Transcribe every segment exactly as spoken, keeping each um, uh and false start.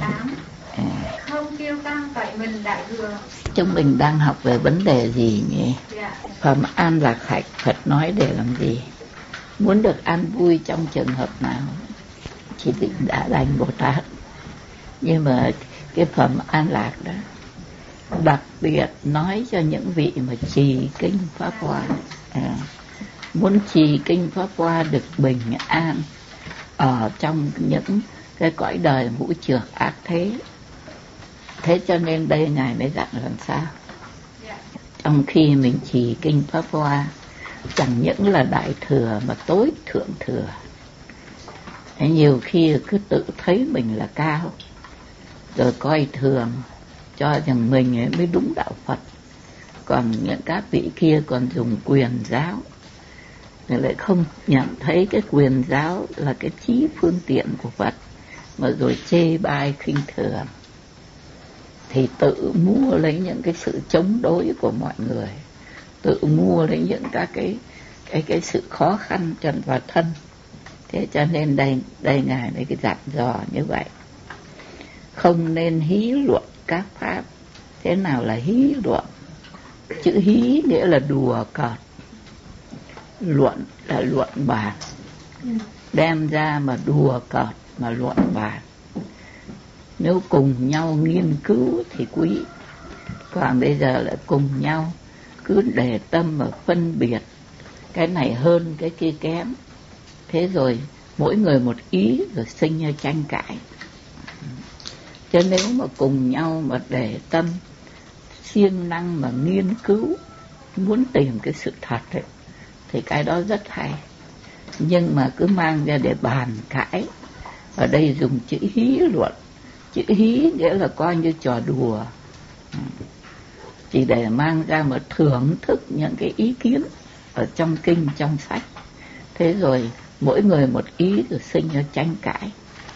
tám. À. Không kiêu căng tại mình đại thừa. Chúng mình đang học về vấn đề gì nhỉ? Dạ. Phẩm an lạc hạnh Phật nói để làm gì? Muốn được an vui trong trường hợp nào? Chỉ định đã đành Bồ Tát. Nhưng mà cái phẩm an lạc đó đặc biệt nói cho những vị mà trì kinh Pháp Hoa. À, muốn trì kinh Pháp Hoa được bình an ở trong những cái cõi đời ngũ trược ác thế. Thế cho nên đây Ngài mới dặn làm sao? Trong khi mình trì kinh Pháp Hoa, chẳng những là đại thừa mà tối thượng thừa. Thế nhiều khi cứ tự thấy mình là cao, rồi coi thường, cho rằng mình ấy mới đúng đạo Phật. Còn những các vị kia còn dùng quyền giáo, rồi lại không nhận thấy cái quyền giáo là cái chí phương tiện của Phật, mà rồi chê bai khinh thường, thì tự mua lấy những cái sự chống đối của mọi người, tự mua lấy những các cái cái cái sự khó khăn trần vào thân. Thế cho nên đây đây Ngài mới cái dặn dò như vậy. Không nên hí luận các pháp. Thế nào là hí luận? Chữ hí nghĩa là đùa cợt, luận là luận bàn, đem ra mà đùa cợt mà luận bàn. Nếu cùng nhau nghiên cứu thì quý, còn bây giờ lại cùng nhau cứ để tâm mà phân biệt cái này hơn cái kia kém. Thế rồi mỗi người một ý rồi sinh ra tranh cãi. Chứ nếu mà cùng nhau mà để tâm siêng năng mà nghiên cứu, muốn tìm cái sự thật ấy, thì cái đó rất hay. Nhưng mà cứ mang ra để bàn cãi, ở đây dùng chữ hí luận. Chữ hí nghĩa là coi như trò đùa, chỉ để mang ra mà thưởng thức những cái ý kiến ở trong kinh, trong sách. Thế rồi mỗi người một ý rồi sinh ra tranh cãi.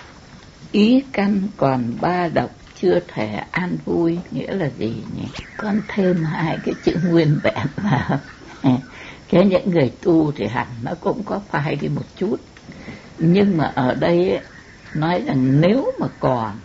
Ý căn còn ba độc chưa thể an vui nghĩa là gì nhỉ? Con thêm hai cái chữ nguyên vẹn vào. Cái những người tu thì hẳn nó cũng có phải đi một chút. Nhưng mà ở đây ấy, nói rằng nếu mà còn,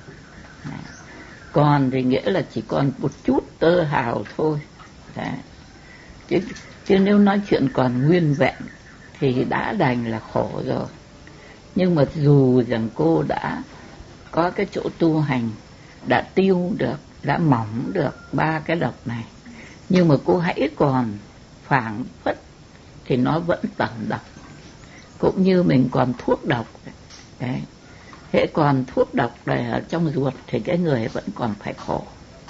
còn thì nghĩa là chỉ còn một chút tơ hào thôi. Đấy. Chứ, chứ nếu nói chuyện còn nguyên vẹn thì đã đành là khổ rồi. Nhưng mà dù rằng cô đã có cái chỗ tu hành, đã tiêu được, đã mỏng được ba cái độc này, nhưng mà cô hãy còn phảng phất thì nó vẫn tẩm độc. Cũng như mình còn thuốc độc đấy. Hễ còn thuốc độc này ở trong ruột thì cái người vẫn còn phải khổ,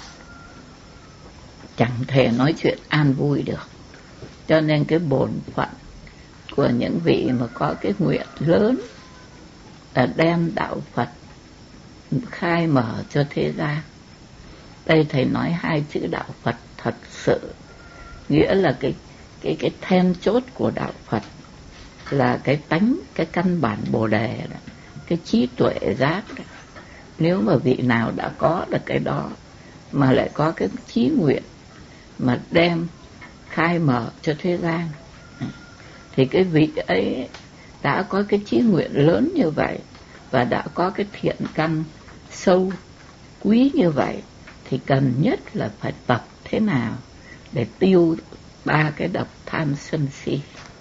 chẳng thể nói chuyện an vui được. Cho nên cái bổn phận của những vị mà có cái nguyện lớn là đem đạo Phật khai mở cho thế gian. Đây thầy nói hai chữ đạo Phật thật sự, nghĩa là cái cái cái then chốt của đạo Phật là cái tánh, cái căn bản Bồ Đề đó, cái trí tuệ giác đó. Nếu mà vị nào đã có được cái đó mà lại có cái chí nguyện mà đem khai mở cho thế gian, thì cái vị ấy đã có cái chí nguyện lớn như vậy và đã có cái thiện căn sâu quý như vậy, thì cần nhất là phải tập thế nào để tiêu ba cái độc tham sân si.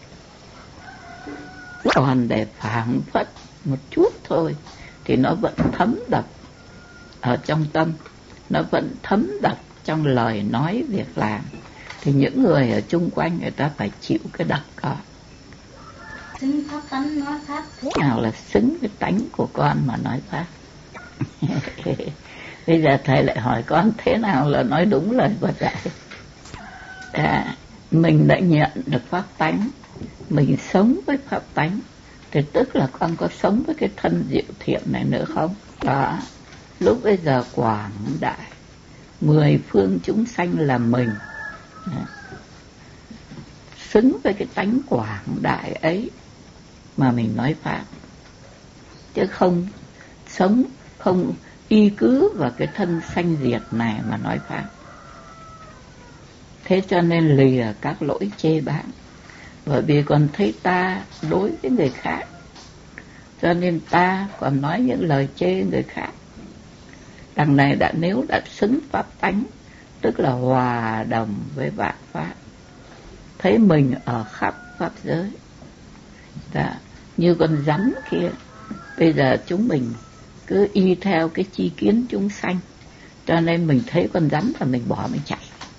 Còn để phảng phất một chút thôi thì nó vẫn thấm độc ở trong tâm, nó vẫn thấm độc trong lời nói việc làm, thì những người ở chung quanh người ta phải chịu cái độc đó. Xứng pháp tánh nói pháp. Thế nào là xứng với tánh của con mà nói pháp? Bây giờ thầy lại hỏi con thế nào là nói đúng lời Phật dạy. À, mình đã nhận được pháp tánh, mình sống với pháp tánh, thì tức là con có sống với cái thân diệu thiện này nữa không? Đó, lúc bây giờ quảng đại mười phương chúng sanh là mình, xứng với cái tánh quảng đại ấy mà mình nói pháp, chứ không sống, không y cứ vào cái thân sanh diệt này mà nói pháp. Thế cho nên lìa các lỗi chê báng, bởi vì còn thấy ta đối với người khác, cho nên ta còn nói những lời chê người khác. đằng này đã nếu đã xứng pháp tánh, tức là hòa đồng với vạn pháp, thấy mình ở khắp pháp giới. Đã, như con rắn kia, bây giờ chúng mình cứ y theo cái chi kiến chúng sanh, cho nên mình thấy con rắn là mình bỏ mình chạy.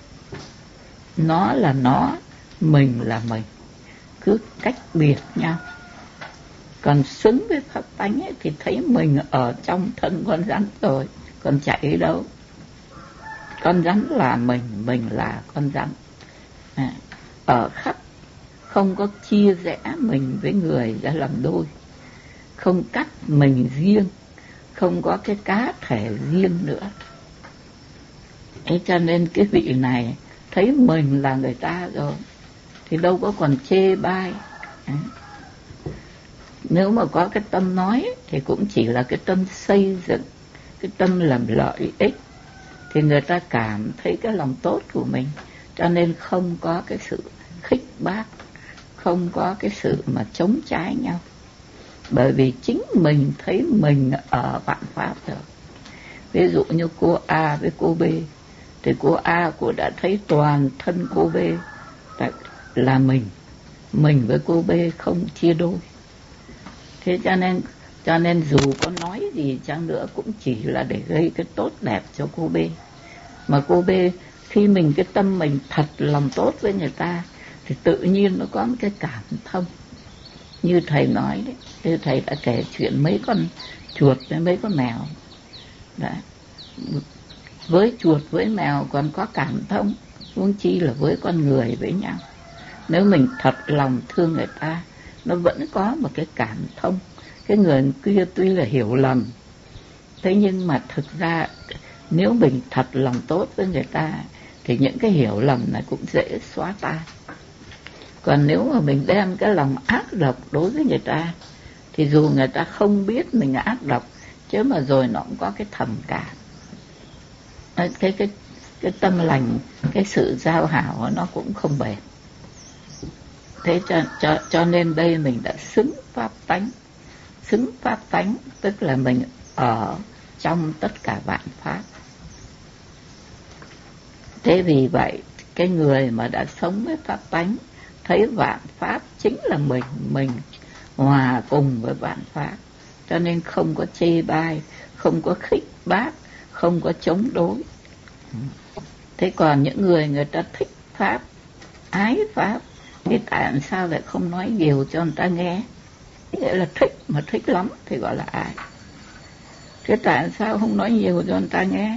Nó là nó, mình là mình, cứ cách biệt nhau. Còn xứng với pháp tánh ấy, thì thấy mình ở trong thân con rắn rồi, còn chạy đâu. Con rắn là mình, mình là con rắn. À, ở khắp, không có chia rẽ mình với người ra làm đôi, không cắt mình riêng, không có cái cá thể riêng nữa. Thế cho nên cái vị này thấy mình là người ta rồi thì đâu có còn chê bai. À, nếu mà có cái tâm nói thì cũng chỉ là cái tâm xây dựng, cái tâm làm lợi ích, thì người ta cảm thấy cái lòng tốt của mình, cho nên không có cái sự khích bác, không có cái sự mà chống trái nhau. Bởi vì chính mình thấy mình ở vạn pháp rồi. Ví dụ như cô A với cô B, thì cô A cô đã thấy toàn thân cô B là mình, mình với cô B không chia đôi. Thế cho nên cho nên dù có nói gì chăng nữa cũng chỉ là để gây cái tốt đẹp cho cô B. Mà cô B khi mình cái tâm mình thật lòng tốt với người ta thì tự nhiên nó có một cái cảm thông. Như thầy nói đấy, như thầy đã kể chuyện mấy con chuột với mấy con mèo. Đấy. Với chuột với mèo còn có cảm thông, huống chi là với con người với nhau. Nếu mình thật lòng thương người ta, nó vẫn có một cái cảm thông. Cái người kia tuy là hiểu lầm, thế nhưng mà thực ra nếu mình thật lòng tốt với người ta thì những cái hiểu lầm này cũng dễ xóa tan. Còn nếu mà mình đem cái lòng ác độc đối với người ta thì dù người ta không biết mình ác độc, chứ mà rồi nó cũng có cái thầm cảm. Cái, cái, cái tâm lành, cái sự giao hảo nó cũng không bền. Thế cho, cho, cho nên đây mình đã xứng pháp tánh. Xứng pháp tánh tức là mình ở trong tất cả vạn pháp. Thế vì vậy cái người mà đã sống với pháp tánh thấy vạn pháp chính là mình, mình hòa cùng với vạn pháp, cho nên không có chê bai, không có khích bác, không có chống đối. Thế còn những người người ta thích pháp, ái pháp, thì tại sao lại không nói nhiều cho người ta nghe? Nghĩa là thích mà thích lắm thì gọi là ái. Thế tại sao không nói nhiều cho người ta nghe?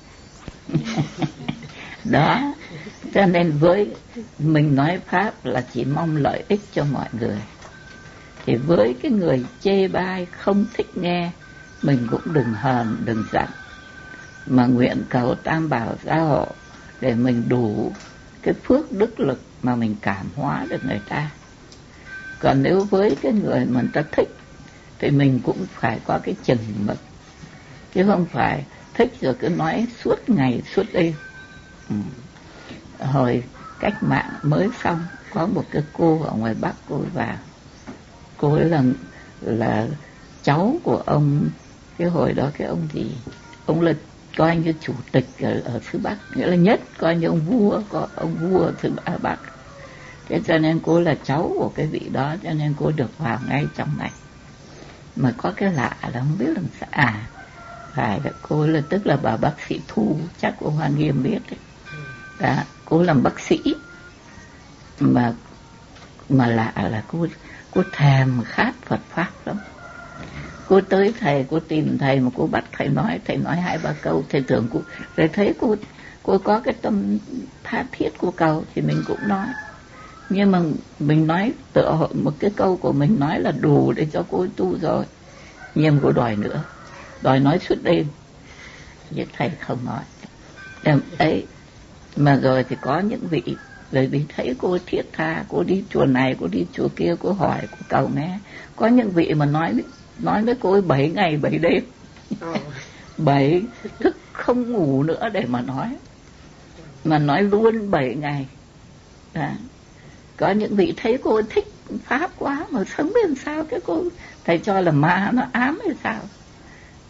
Đó, cho nên với mình nói pháp là chỉ mong lợi ích cho mọi người. Thì với cái người chê bai không thích nghe, mình cũng đừng hờn, đừng giận, mà nguyện cầu Tam Bảo gia hộ để mình đủ cái phước đức lực mà mình cảm hóa được người ta. Còn nếu với cái người mà người ta thích thì mình cũng phải có cái chừng mực, chứ không phải thích rồi cứ nói suốt ngày suốt đêm. Ừ. Hồi cách mạng mới xong, có một cái cô ở ngoài Bắc, cô ấy vào, cô ấy là là cháu của ông, cái hồi đó cái ông gì, ông là coi như chủ tịch ở, ở xứ Bắc, nghĩa là nhất coi như ông vua, có ông vua ở xứ Bắc. Thế cho nên cô là cháu của cái vị đó, cho nên cô được vào ngay trong này. Mà có cái lạ là không biết làm sao, à phải là cô là tức là bà bác sĩ Thu, chắc cô Hoa Nghiêm biết đấy. Đó, cô làm bác sĩ mà mà lạ là cô cô thèm khát Phật pháp lắm. Cô tới thầy, cô tìm thầy mà cô bắt thầy nói, thầy nói hai ba câu, thầy tưởng cô, rồi thấy cô cô có cái tâm tha thiết của cầu thì mình cũng nói. Nhưng mà mình nói tựa một cái câu của mình nói là đủ để cho cô tu rồi, nhưng cô đòi nữa, đòi nói suốt đêm, nhưng thầy không nói. Em ấy mà rồi thì có những vị, bởi vì thấy cô thiết tha, cô đi chùa này, cô đi chùa kia, cô hỏi, cô cầu nghe. Có những vị mà nói nói với cô ấy bảy ngày bảy đêm, bảy thức không ngủ nữa để mà nói, mà nói luôn bảy ngày. Đó. Có những vị thấy cô thích pháp quá mà sống bên sao cái cô thầy cho là ma nó ám hay sao.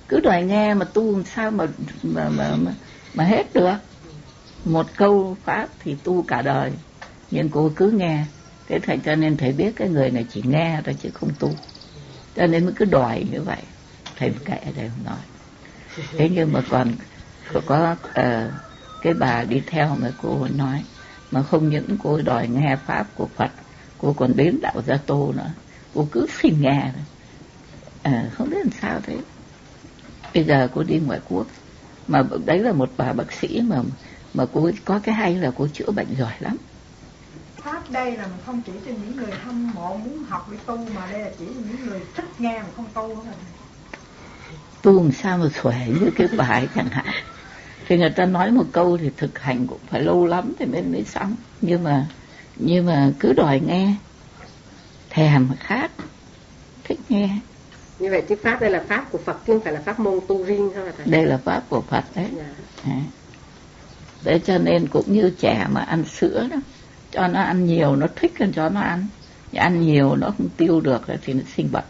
cứ đòi nghe mà tu làm sao mà mà mà mà, mà hết được. Một câu pháp thì tu cả đời, nhưng cô cứ nghe. Thế thành cho nên thầy biết cái người này chỉ nghe thôi chứ không tu, cho nên mới cứ đòi như vậy. Thầy kệ thầy không nói. Thế nhưng mà còn có, có uh, cái bà đi theo mà cô nói, mà không những cô đòi nghe pháp của Phật, cô còn đến đạo Gia Tô nữa. Cô cứ xin nghe thôi. À, không biết làm sao thế. Bây giờ cô đi ngoại quốc, mà đấy là một bà bác sĩ mà mà cô có cái hay là cô chữa bệnh giỏi lắm. Pháp đây là không chỉ cho những người hâm mộ muốn học để tu, mà đây là chỉ cho những người thích nghe mà không tu thôi. Tu làm sao mà xuể như cái bài chẳng hạn. Thì người ta nói một câu thì thực hành cũng phải lâu lắm thì mới mới xong. Nhưng mà nhưng mà cứ đòi nghe, thèm khát, thích nghe. Như vậy chứ pháp đây là pháp của Phật chứ không phải là pháp môn tu riêng thôi. Đây là pháp của Phật đấy. Yeah. Đấy cho nên cũng như trẻ mà ăn sữa đó, cho nó ăn nhiều nó thích hơn cho nó ăn. Ăn nhiều nó không tiêu được thì nó sinh bệnh.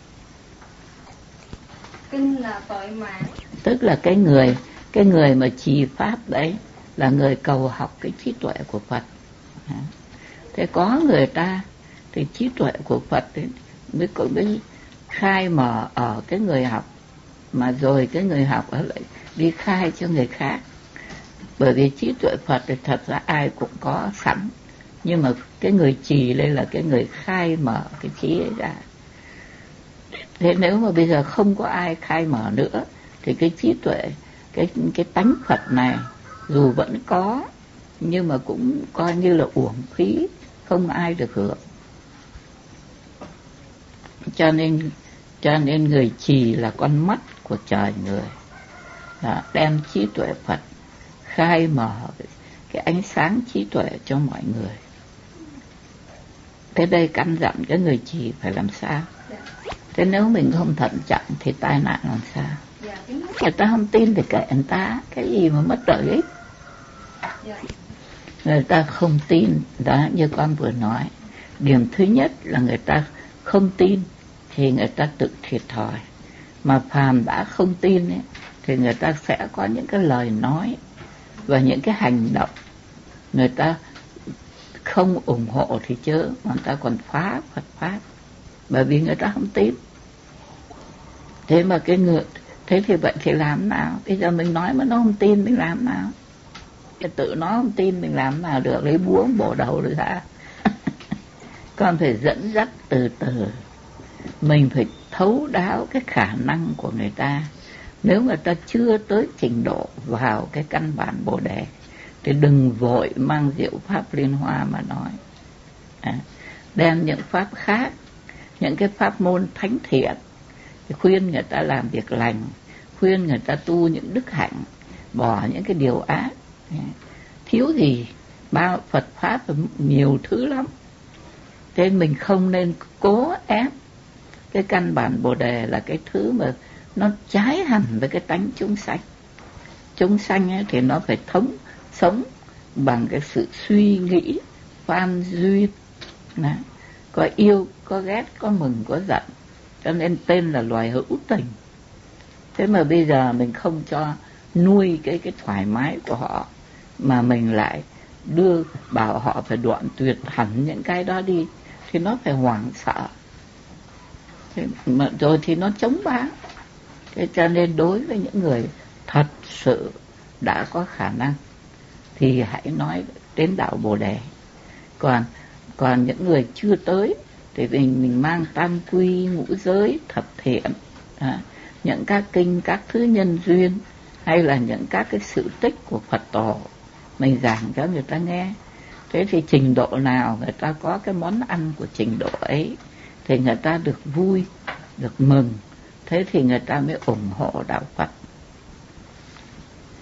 Kinh là tội mạng. Tức là cái người cái người mà trì pháp đấy là người cầu học cái trí tuệ của Phật. Thế có người ta thì trí tuệ của Phật ấy, mới cũng mới khai mở ở cái người học, mà rồi cái người học ở lại đi khai cho người khác. Bởi vì trí tuệ Phật thì thật ra ai cũng có sẵn, nhưng mà cái người trì đây là cái người khai mở cái trí ấy ra. Thế nếu mà bây giờ không có ai khai mở nữa thì cái trí tuệ, cái cái tánh Phật này dù vẫn có nhưng mà cũng coi như là uổng phí, không ai được hưởng. Cho nên cho nên người trì là con mắt của trời người. Đó, đem trí tuệ Phật khai mở cái ánh sáng trí tuệ cho mọi người. Thế đây căn dặn cái người trì phải làm sao? Thế nếu mình không thận trọng thì tai nạn làm sao? Người ta không tin thì kệ người ta, cái gì mà mất lợi ích. Người ta không tin, đó như con vừa nói. Điểm thứ nhất là người ta không tin thì người ta tự thiệt thòi. Mà phàm đã không tin ấy, thì người ta sẽ có những cái lời nói và những cái hành động người ta không ủng hộ thì chớ, mà người ta còn phá Phật pháp, bởi vì người ta không tin. Thế mà cái người thế thì vậy thì làm nào? Bây giờ mình nói mà nó không tin mình làm nào? Cái tự nó không tin mình làm nào được, lấy búa bổ đầu rồi ra. Con phải dẫn dắt từ từ, mình phải thấu đáo cái khả năng của người ta. Nếu người ta chưa tới trình độ vào cái căn bản Bồ Đề thì đừng vội mang diệu pháp Liên Hoa mà nói. À, đem những pháp khác, những cái pháp môn thánh thiện, khuyên người ta làm việc lành, khuyên người ta tu những đức hạnh, bỏ những cái điều ác. Thiếu gì, bao Phật pháp nhiều thứ lắm. Thế mình không nên cố ép. Cái căn bản Bồ Đề là cái thứ mà nó trái hẳn với cái tánh chúng sanh. Chúng sanh ấy thì nó phải thống sống bằng cái sự suy nghĩ phan duyên, có yêu, có ghét, có mừng, có giận, cho nên tên là loài hữu tình. Thế mà bây giờ mình không cho nuôi cái cái thoải mái của họ, mà mình lại đưa bảo họ phải đoạn tuyệt hẳn những cái đó đi, thì nó phải hoảng sợ. Thế mà rồi thì nó chống bá. Thế cho nên đối với những người thật sự đã có khả năng thì hãy nói đến đạo Bồ Đề. Còn còn những người chưa tới thì mình mình mang tam quy, ngũ giới, thập thiện, à, những các kinh, các thứ nhân duyên, hay là những các cái sự tích của Phật tổ, mình giảng cho người ta nghe. Thế thì trình độ nào người ta có cái món ăn của trình độ ấy thì người ta được vui, được mừng. Thế thì người ta mới ủng hộ đạo Phật.